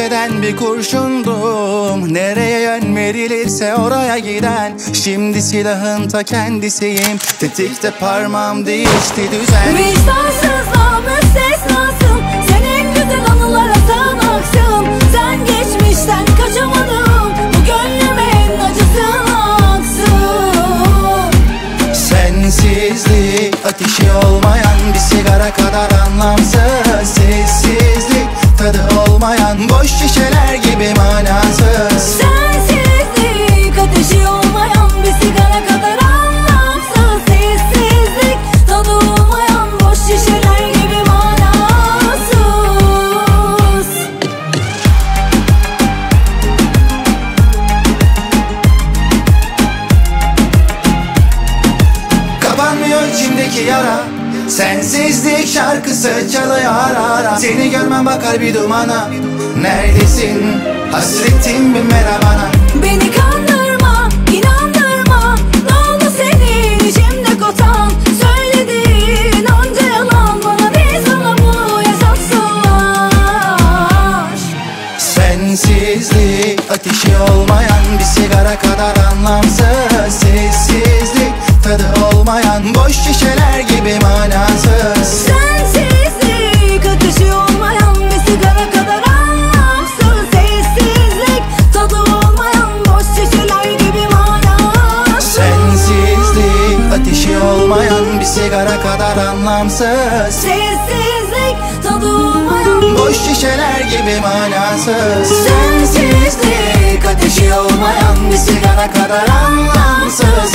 öteden bir kurşundum, nereye yön verilirse oraya giden. Şimdi silahın ta kendisiyim, tetikte parmağım değişti düzen. Vicdansız müstesnasın, senin güzel anılara sığınaksın. Sen geçmişten kaçamadın, bu gönlüme en acısın aksın. Sensizlik ateşi olmayan bir sigara kadar anlamsız. Sessizlik tadı olmayan boş şişeler gibi manasız. Sensizlik ateşi olmayan bir sigara kadar anlamsız. Sessizlik tadı olmayan boş şişeler gibi manasız. Kapanmıyor içimdeki yara, sensizlik şarkısı çalıyor ara ara. Seni görmem bakar bir dumana, neredesin hasretim bir merhabana. Beni kandırma, inandırma, ne oldu senin içimde kotan? Söylediğin onca yalan, bana değil sana bu yaşatsınlar. Sensizlik ateşi olmayan bir sigara kadar anlamsız. Sessizlik tadı olmayan boş şişeler gibi manasız. Sensizlik ateşi olmayan bir sigara kadar anlamsız. Sessizlik tadı olmayan boş şişeler gibi manasız. Sensizlik ateşi olmayan bir sigara kadar anlamsız. Sessizlik tadı olmayan boş şişeler gibi manasız. Sensizlik ateşi olmayan bir sigara kadar anlamsız.